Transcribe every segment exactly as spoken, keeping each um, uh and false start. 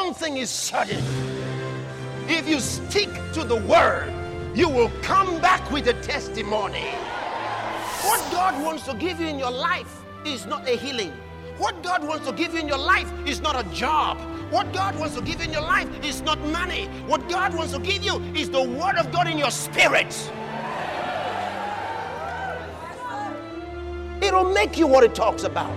one thing is certain. If you stick to the word, you will come back with a testimony. What God wants to give you in your life is not a healing. What God wants to give you in your life is not a job. What God wants to give you in your life is not money. What God wants to give you is the word of God in your spirit. It'll make you what it talks about.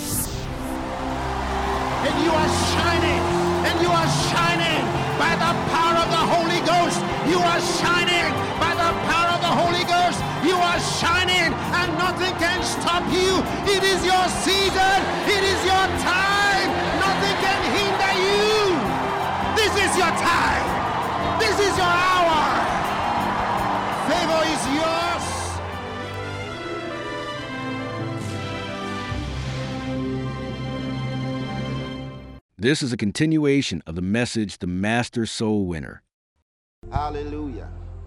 And you are shining, and you are shining by the power of the Holy Ghost. You are shining by the power of the Holy Ghost. You are shining, and nothing can stop you. It is your season. It is your time. Nothing can hinder you. This is your time. This is your hour. Favor is yours. This is a continuation of the message, The Master Soul Winner. Hallelujah.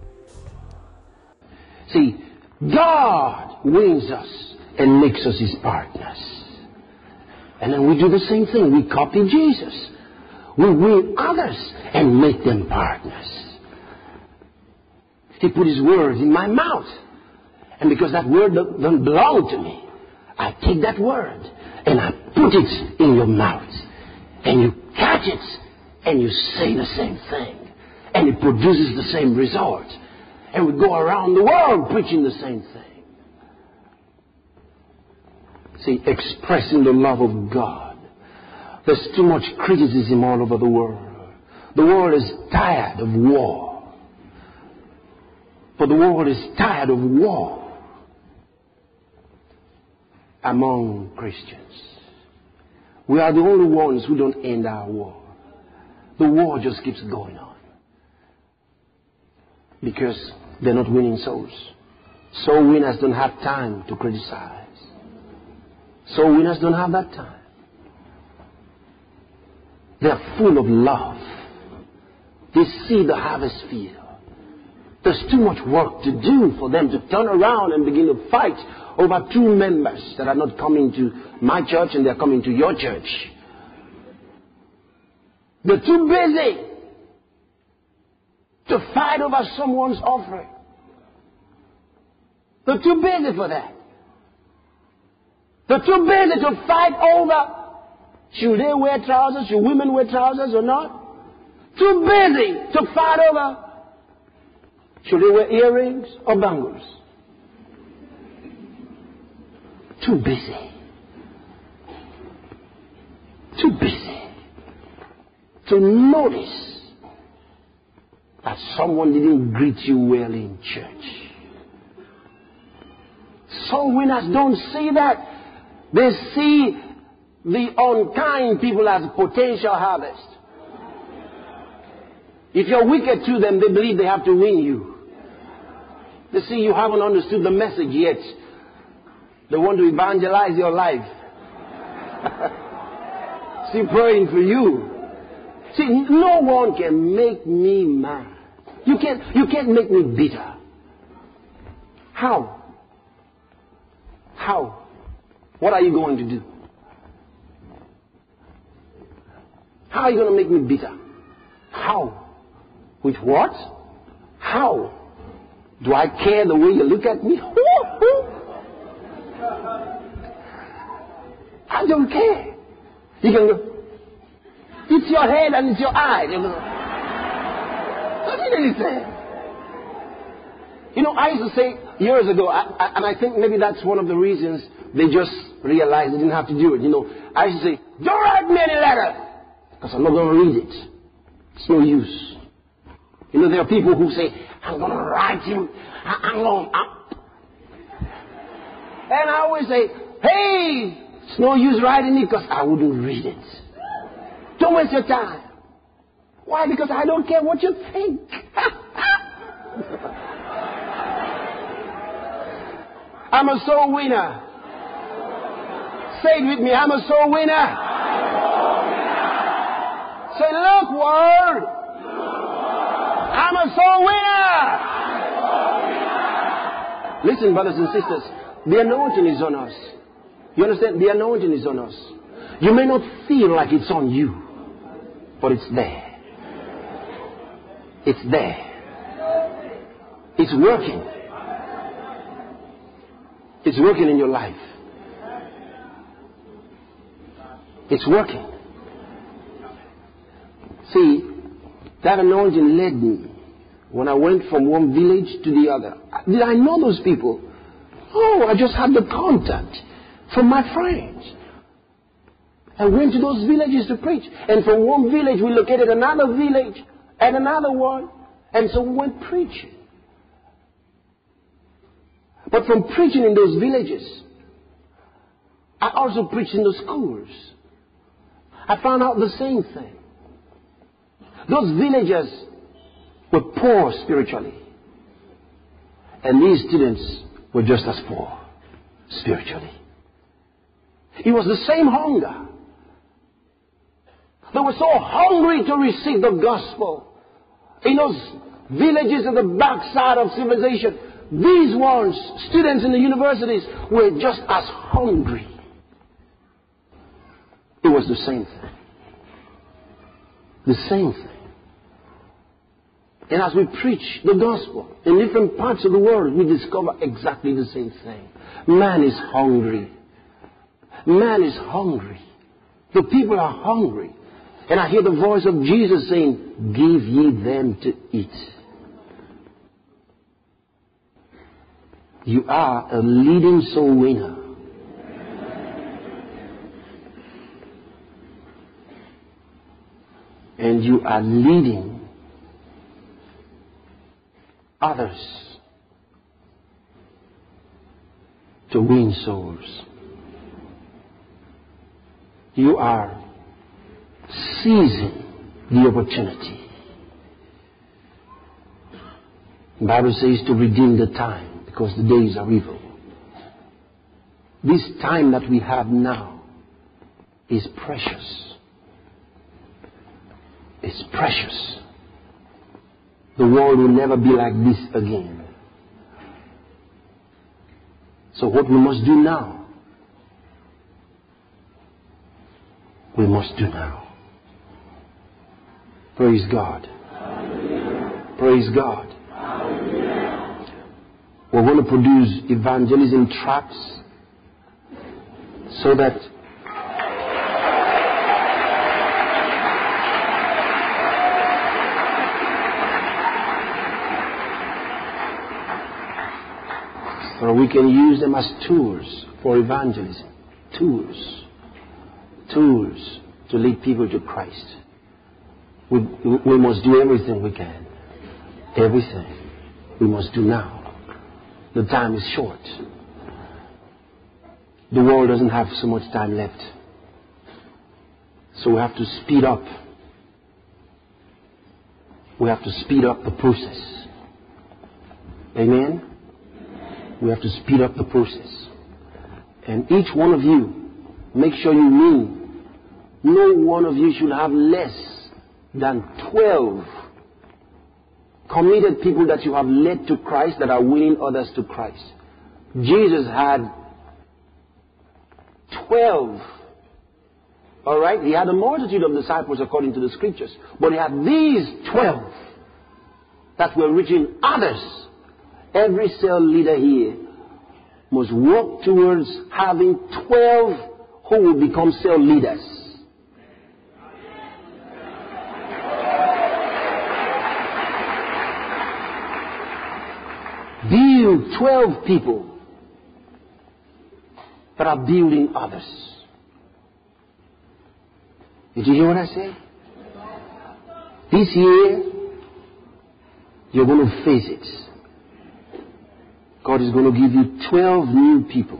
See, God wins us and makes us his partners. And then we do the same thing. We copy Jesus. We win others and make them partners. He put his word in my mouth. And because that word doesn't belong to me, I take that word and I put it in your mouth. And you catch it and you say the same thing. And it produces the same result. And we go around the world preaching the same thing. See, expressing the love of God. There's too much criticism all over the world. The world is tired of war. For the world is tired of war among Christians. We are the only ones who don't end our war. The war just keeps going on. Because they're not winning souls. Soul winners don't have time to criticize. Soul winners don't have that time. They're full of love. They see the harvest field. There's too much work to do for them to turn around and begin to fight over two members that are not coming to my church and they're coming to your church. They're too busy to fight over someone's offering. They're too busy for that. They're too busy to fight over should they wear trousers, should women wear trousers or not. Too busy to fight over should they wear earrings or bangles. Too busy. Too busy to notice that someone didn't greet you well in church. Soul winners don't see that. They see the unkind people as potential harvest. If you're wicked to them, they believe they have to win you. They see you haven't understood the message yet. They want to evangelize your life. Still praying for you. See, no one can make me mad. You can't, you can't make me bitter. How? How? What are you going to do? How are you going to make me bitter? How? With what? How? Do I care the way you look at me? I don't care. You can go, it's your head and it's your eye. You know, doesn't anything. You know, I used to say years ago, I, I, and I think maybe that's one of the reasons they just realized they didn't have to do it. You know, I used to say, don't write me any letter, because I'm not going to read it. It's no use. You know, there are people who say, I'm going to write him. I, I'm going to... And I always say, hey, it's no use writing it because I wouldn't read it. Don't waste your time. Why? Because I don't care what you think. I'm a soul winner. Say it with me. I'm a soul winner. Say, look, world. I'm a soul winner. Listen, brothers and sisters. The anointing is on us. You understand? The anointing is on us. You may not feel like it's on you. but it's there. It's there. It's working. It's working in your life. It's working. See, that anointing led me when I went from one village to the other. Did I know those people? Oh, I just had the contact from my friends. I went to those villages to preach. And from one village we located another village and another one. And so we went preaching. But from preaching in those villages, I also preached in the schools. I found out the same thing. Those villagers were poor spiritually. And these students were just as poor spiritually. It was the same hunger. They were so hungry to receive the gospel. In those villages at the backside of civilization, these ones, students in the universities, were just as hungry. It was the same thing. The same thing. And as we preach the gospel in different parts of the world, we discover exactly the same thing. Man is hungry. Man is hungry. The people are hungry. And I hear the voice of Jesus saying, give ye them to eat. You are a leading soul winner. And you are leading others to win souls. You are seizing the opportunity. The Bible says to redeem the time because the days are evil. This time that we have now is precious. It's precious. The world will never be like this again. So what we must do now, we must do now. Praise God. Hallelujah. Praise God. Hallelujah. We're going to produce evangelism tracts so that or we can use them as tools for evangelism. Tools. Tools to lead people to Christ. We, we must do everything we can. Everything we must do now. The time is short. The world doesn't have so much time left. So we have to speed up. We have to speed up the process. Amen? We have to speed up the process. And each one of you, make sure you mean, no one of you should have less than twelve committed people that you have led to Christ that are winning others to Christ. Jesus had twelve. All right? He had a multitude of disciples according to the scriptures. But he had these twelve that were reaching others. Every cell leader here must work towards having twelve who will become cell leaders. Build twelve people that are building others. Did you hear what I said? This year, you're going to face it. God is going to give you twelve new people.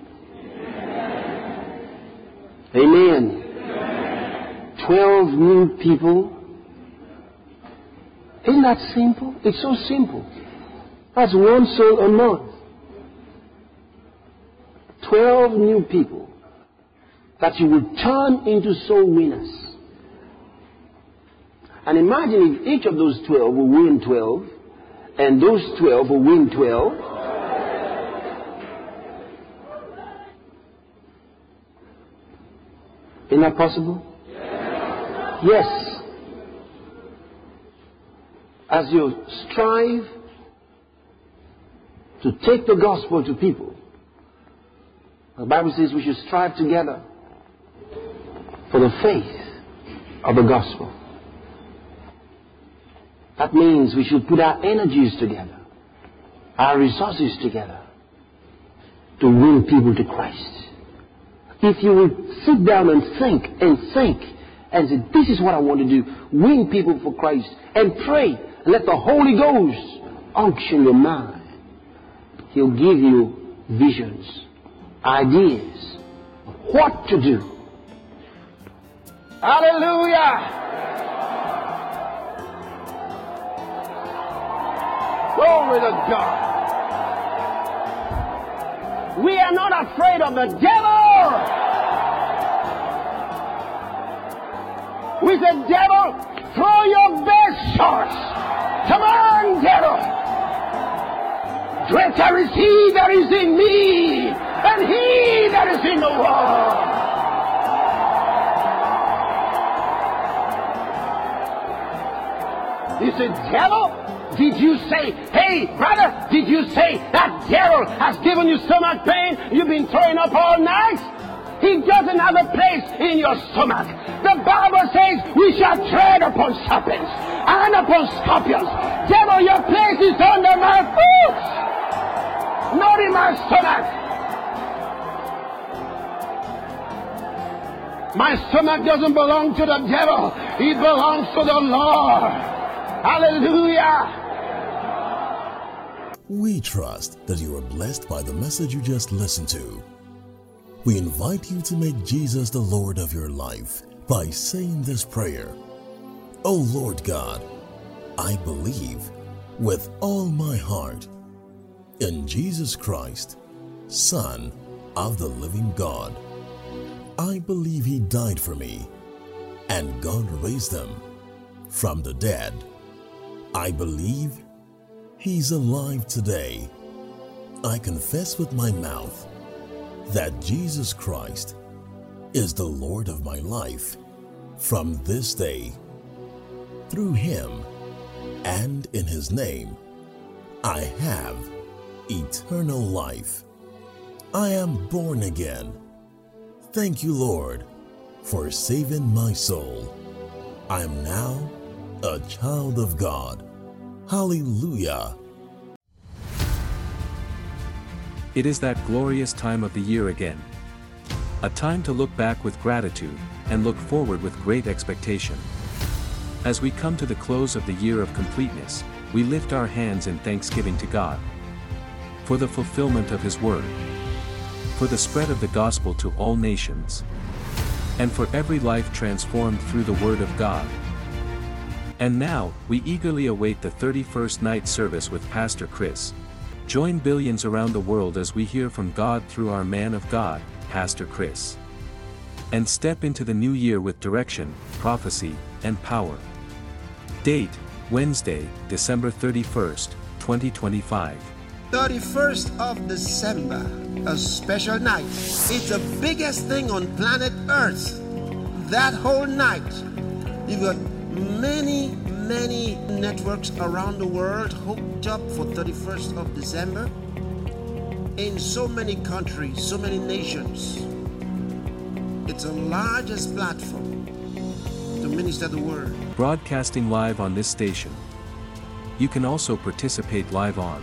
Amen. Amen. twelve new people. Isn't that simple? It's so simple. That's one soul a month. twelve new people that you will turn into soul winners. And imagine if each of those twelve will win twelve, and those twelve will win twelve. Isn't that possible? Yes. as you strive to take the gospel to people, the Bible says we should strive together for the faith of the gospel. That means we should put our energies together, our resources together, to win people to Christ. If you will sit down and think and think and say, this is what I want to do, win people for Christ, and pray, let the Holy Ghost unction your mind. He'll give you visions, ideas, what to do. Hallelujah! Glory to God. We are not afraid of the devil. We said, devil, throw your best shots. Come on, devil. Greater is he that is in me than he that is in the world. He said, devil, did you say, hey, brother, did you say that devil has given you stomach pain? You've been throwing up all night? He doesn't have a place in your stomach. The Bible says we shall tread upon serpents and upon scorpions. Devil, your place is under my foot, not in my stomach. My stomach doesn't belong to the devil. It belongs to the Lord. Hallelujah. We trust that you are blessed by the message you just listened to. We invite you to make Jesus the Lord of your life by saying this prayer. O Lord God, I believe with all my heart in Jesus Christ, Son of the living God. I believe He died for me and God raised Him from the dead. I believe He's alive today. I confess with my mouth that Jesus Christ is the Lord of my life from this day. Through Him and in His name, I have eternal life. I am born again. Thank you, Lord, for saving my soul. I am now a child of God. Hallelujah. It is that glorious time of the year again. A time to look back with gratitude and look forward with great expectation. As we come to the close of the year of completeness, we lift our hands in thanksgiving to God for the fulfillment of His word, for the spread of the gospel to all nations, and for every life transformed through the word of God. And now, we eagerly await the thirty-first night service with Pastor Chris. Join billions around the world as we hear from God through our man of God, Pastor Chris. And step into the new year with direction, prophecy, and power. Date, Wednesday, December thirty-first, twenty twenty-five. thirty-first of December, a special night. It's the biggest thing on planet Earth. That whole night, you've got many, many networks around the world hooked up for thirty-first of December in so many countries, so many nations. It's the largest platform to minister the word. Broadcasting live on this station. You can also participate live on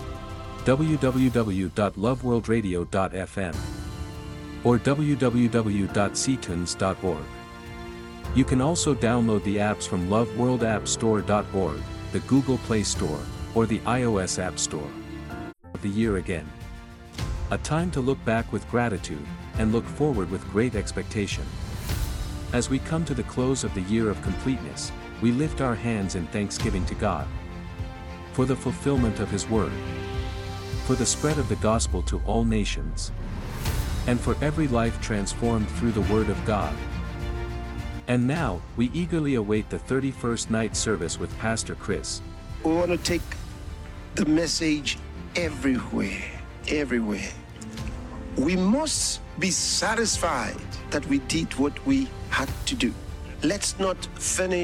w w w dot love world radio dot f m or w w w dot c tunes dot org. You can also download the apps from love world app store dot org, the Google Play Store, or the iOS App Store. The year again. A time to look back with gratitude and look forward with great expectation. As we come to the close of the year of completeness, we lift our hands in thanksgiving to God for the fulfillment of His word, for the spread of the gospel to all nations, and for every life transformed through the word of God. And now, we eagerly await the thirty-first night service with Pastor Chris. We want to take the message everywhere, everywhere. We must be satisfied that we did what we had to do. Let's not finish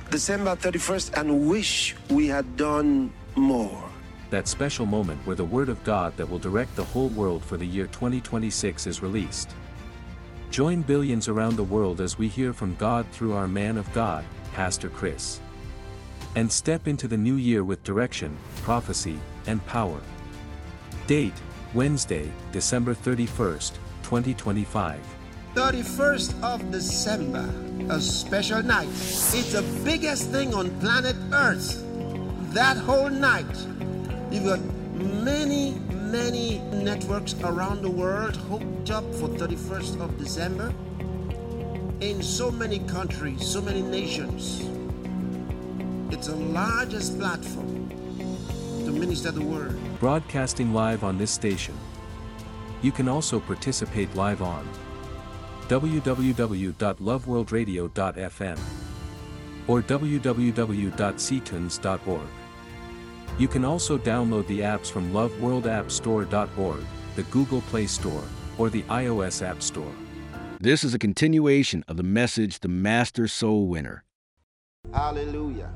December thirty-first and wish we had done more. That special moment where the Word of God that will direct the whole world for the year twenty twenty-six is released. Join billions around the world as we hear from God through our man of God, Pastor Chris. And step into the new year with direction, prophecy, and power. Date, Wednesday, December thirty-first, twenty twenty-five. thirty-first of December, a special night. It's the biggest thing on planet Earth. That whole night, you've got many, many networks around the world hooked up for thirty-first of December. In so many countries, so many nations. It's the largest platform to minister the word. Broadcasting live on this station. You can also participate live on w w w dot love world radio dot f m or w w w dot c tunes dot org. You can also download the apps from love world app store dot org, the Google Play Store, or the iOS App Store. This is a continuation of the message, The Master Soul Winner. Hallelujah.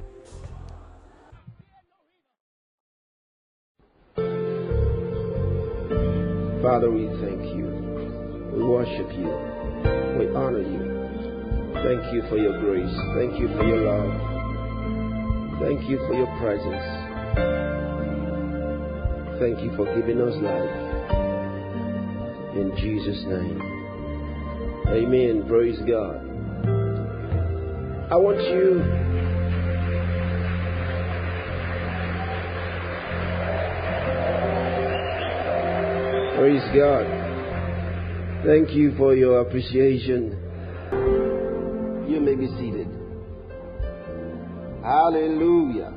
Father, we thank you. We worship you. We honor you. Thank you for your grace. Thank you for your love. Thank you for your presence. Thank you for giving us life. In Jesus' name. Amen. Praise God. I want you Praise God. Thank you for your appreciation. You may be seated. Hallelujah.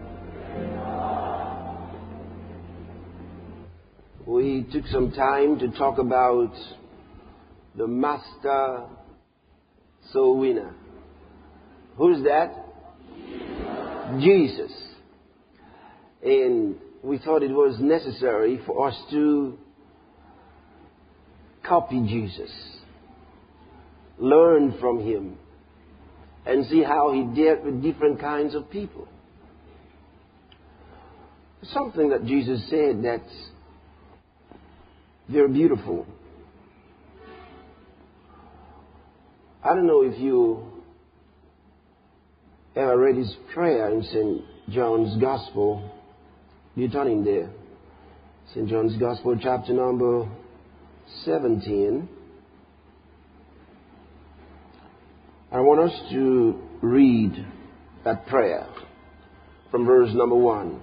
We took some time to talk about the Master Soul Winner. Who's that? Jesus. Jesus. And we thought it was necessary for us to copy Jesus, learn from him, and see how he dealt with different kinds of people. Something that Jesus said that's very beautiful. I don't know if you ever read his prayer in Saint John's Gospel. You turn in there. Saint John's Gospel, chapter number seventeen. I want us to read that prayer from verse number one.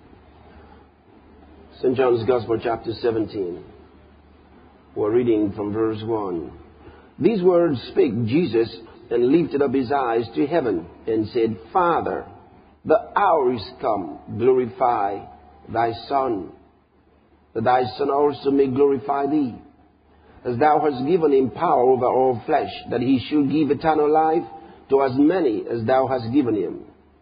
Saint John's Gospel, chapter seventeen. We're reading from verse one. These words spake Jesus, and lifted up his eyes to heaven, and said, Father, the hour is come, glorify thy Son, that thy Son also may glorify thee, as thou hast given him power over all flesh, that he should give eternal life to as many as thou hast given him.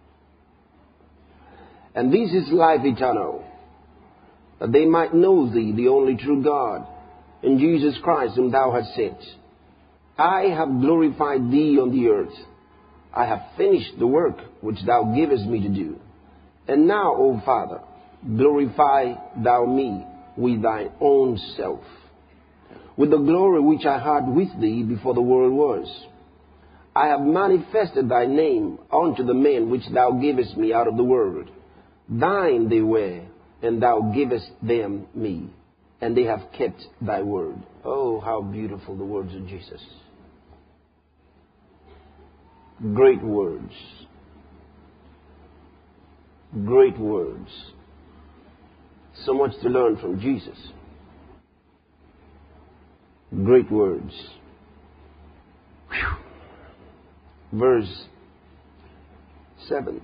And this is life eternal, that they might know thee, the only true God, and Jesus Christ whom thou hast sent. I have glorified thee on the earth. I have finished the work which thou givest me to do. And now, O Father, glorify thou me with thine own self, with the glory which I had with thee before the world was. I have manifested thy name unto the men which thou gavest me out of the world. Thine they were, and thou gavest them me, and they have kept thy word. Oh, how beautiful the words of Jesus. Great words. Great words. So much to learn from Jesus. Great words. Whew. Verse seven.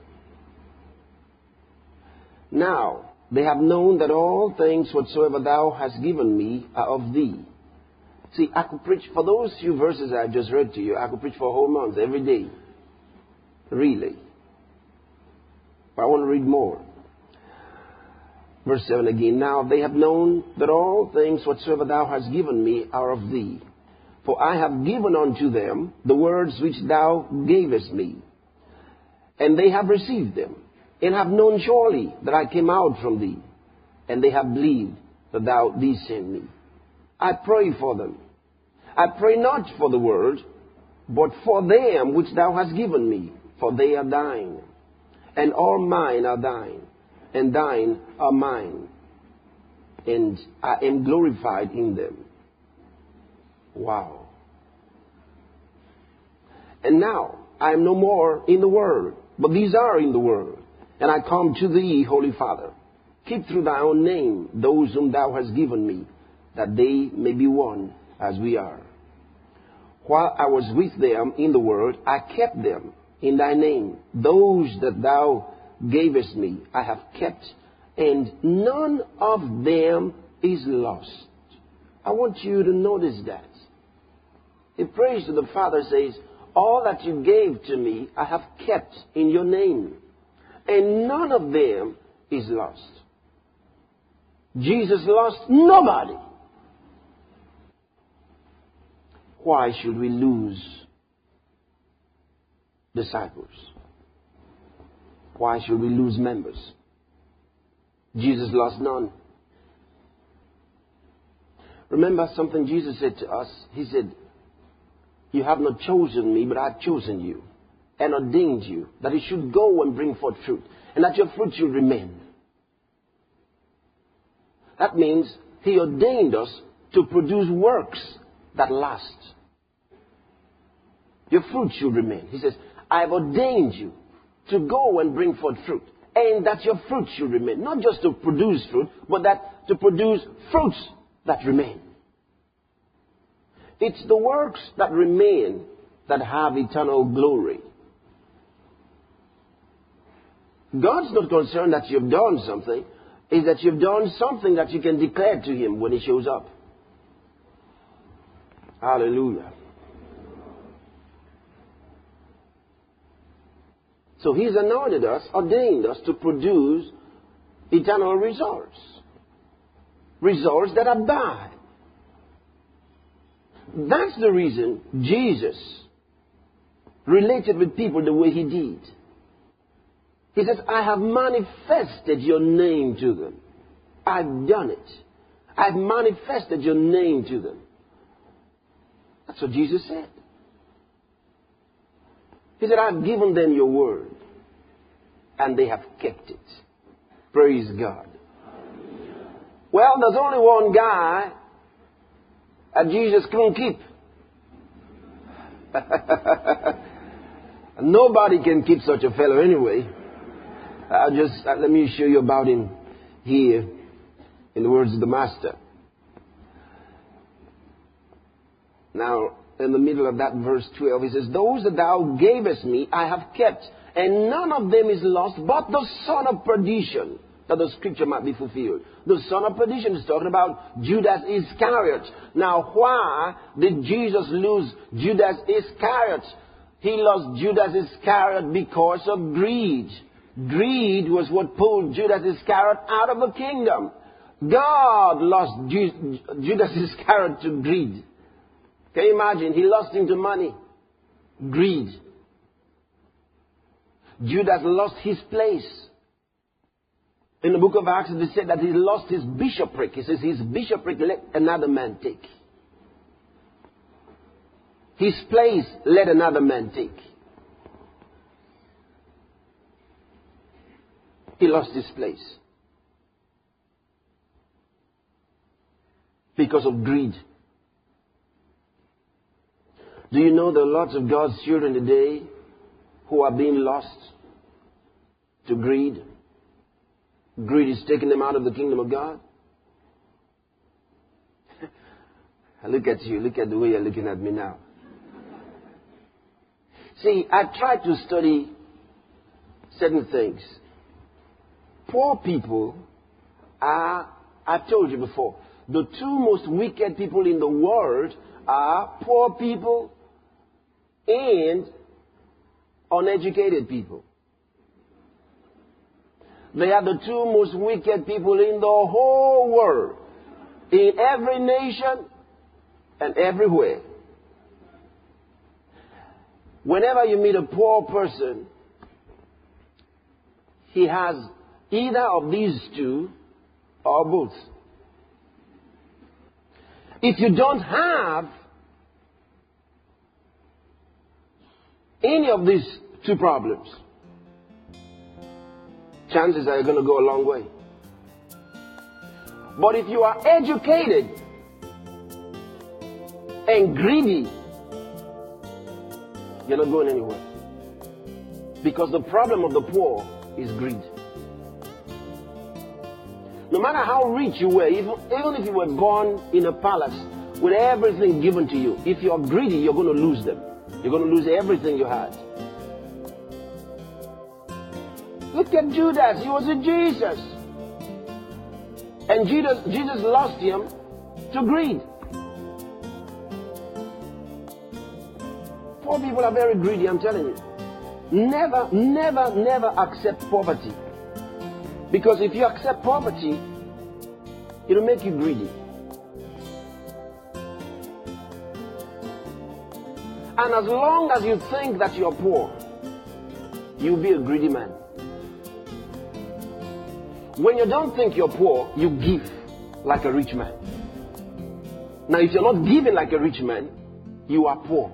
Now they have known that all things whatsoever thou hast given me are of thee. See, I could preach, for those few verses I just read to you, I could preach for a whole month, every day. Really. But I want to read more. Verse seven again. Now they have known that all things whatsoever thou hast given me are of thee. For I have given unto them the words which thou gavest me. And they have received them, and have known surely that I came out from thee, and they have believed that thou didst send me. I pray for them. I pray not for the world, but for them which thou hast given me, for they are thine. And all mine are thine, and thine are mine. And I am glorified in them. Wow. And now I am no more in the world, but these are in the world. And I come to thee, Holy Father. Keep through thy own name those whom thou hast given me, that they may be one as we are. While I was with them in the world, I kept them in thy name. Those that thou gavest me, I have kept, and none of them is lost. I want you to notice that. He prays to the Father, says, all that you gave to me, I have kept in your name, and none of them is lost. Jesus lost nobody. Why should we lose disciples? Why should we lose members? Jesus lost none. Remember something Jesus said to us? He said, you have not chosen me, but I have chosen you and ordained you that you should go and bring forth fruit, and that your fruit should remain. That means he ordained us to produce works that last. Your fruit should remain. He says, I have ordained you to go and bring forth fruit, and that your fruit should remain. Not just to produce fruit, but that to produce fruits that remain. It's the works that remain that have eternal glory. God's not concerned that you've done something. It's that you've done something that you can declare to him when he shows up. Hallelujah. So he's anointed us, ordained us to produce eternal results. Results that abide. That's the reason Jesus related with people the way he did. He says, I have manifested your name to them. I've done it. I've manifested your name to them. That's what Jesus said. He said, I've given them your word, and they have kept it. Praise God. Well, there's only one guy that Jesus couldn't keep. Nobody can keep such a fellow anyway. I'll just, uh, let me show you about him here in the words of the Master. Now, in the middle of that verse twelve, he says, those that thou gavest me, I have kept, and none of them is lost, but the son of perdition, that the scripture might be fulfilled. The son of perdition is talking about Judas Iscariot. Now, why did Jesus lose Judas Iscariot? He lost Judas Iscariot because of greed. Greed was what pulled Judas Iscariot out of the kingdom. God lost Ju- Judas Iscariot to greed. Can you imagine? He lost him to money. Greed. Judas lost his place. In the book of Acts, it said that he lost his bishopric. He says his bishopric let another man take. His place let another man take. He lost his place because of greed. Do you know there are lots of God's children today who are being lost to greed? Greed is taking them out of the kingdom of God. I look at you. Look at the way you're looking at me now. See, I try to study certain things. Poor people are, I've told you before, the two most wicked people in the world are poor people and uneducated people. They are the two most wicked people in the whole world, in every nation and everywhere. Whenever you meet a poor person, he has either of these two or both. If you don't have any of these two problems, chances are you're going to go a long way. But if you are educated and greedy, you're not going anywhere. Because the problem of the poor is greed. No matter how rich you were, even, even if you were born in a palace with everything given to you, if you're greedy, you're going to lose them. You're going to lose everything you had. Look at Judas. He was with Jesus. And Jesus, Jesus lost him to greed. Poor people are very greedy, I'm telling you. Never, never, never accept poverty. Because if you accept poverty, it'll make you greedy. And as long as you think that you're poor, you'll be a greedy man. When you don't think you're poor, you give like a rich man. Now, if you're not giving like a rich man, you are poor.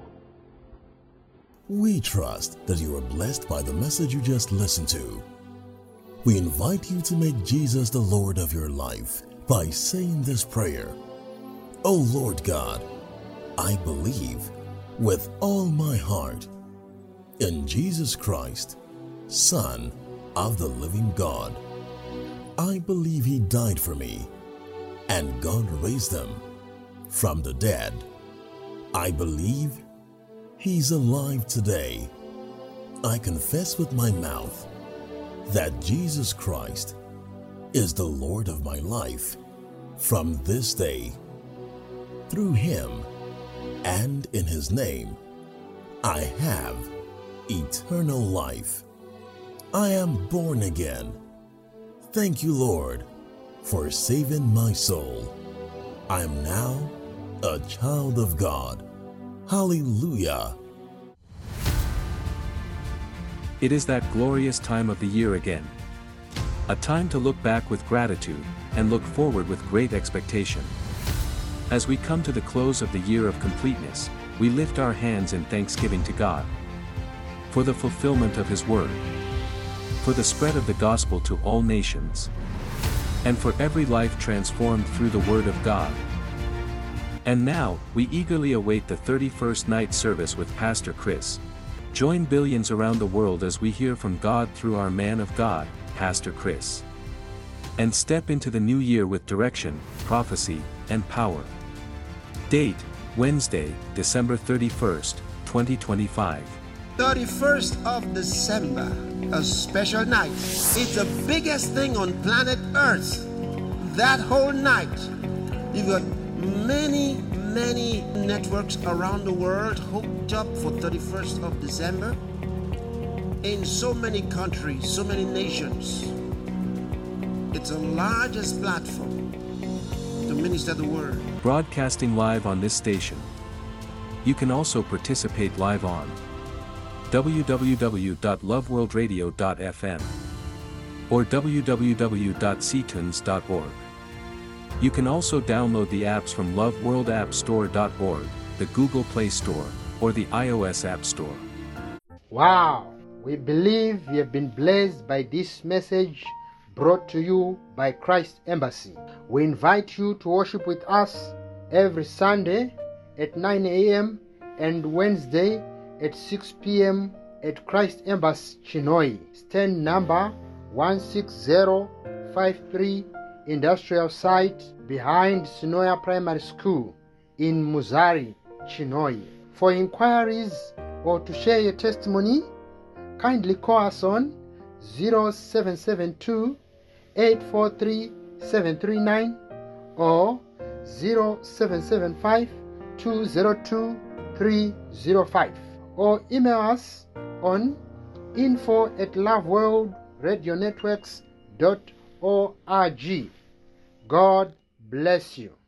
We trust that you are blessed by the message you just listened to. We invite you to make Jesus the Lord of your life by saying this prayer. O Lord God, I believe with all my heart in Jesus Christ, Son of the living God. I believe he died for me, and God raised him from the dead. I believe he's alive today. I confess with my mouth that Jesus Christ is the Lord of my life from this day. Through him and in his name, I have eternal life. I am born again. Thank you, Lord, for saving my soul. I am now a child of God. Hallelujah. It is that glorious time of the year again. A time to look back with gratitude and look forward with great expectation. As we come to the close of the year of completeness, we lift our hands in thanksgiving to God for the fulfillment of his word, for the spread of the gospel to all nations, and for every life transformed through the word of God. And now, we eagerly await the thirty-first night service with Pastor Chris. Join billions around the world as we hear from God through our man of God, Pastor Chris. And step into the new year with direction, prophecy, and power. Date, Wednesday, December thirty-first, twenty twenty-five. thirty-first of December, a special night. It's the biggest thing on planet Earth. That whole night, you've got many, many networks around the world hooked up for thirty-first of December. In so many countries, so many nations. It's the largest platform to minister the word. Broadcasting live on this station. You can also participate live on w w w dot love world radio dot f m or w w w dot c tunes dot org. You can also download the apps from love world app store dot org, the Google Play Store, or the iOS App Store. Wow! We believe you have been blessed by this message brought to you by Christ Embassy. We invite you to worship with us every Sunday at nine a m and Wednesday at six p m at Christ Embassy, Chinhoyi. Stand number one six zero five three, Industrial Site behind Sinoya Primary School in Muzari, Chinhoyi. For inquiries or to share your testimony, kindly call us on zero seven seven two, eight four three, seven three nine or zero seven seven five, two zero two, three zero five, or email us on info at love world radio networks dot org. God bless you.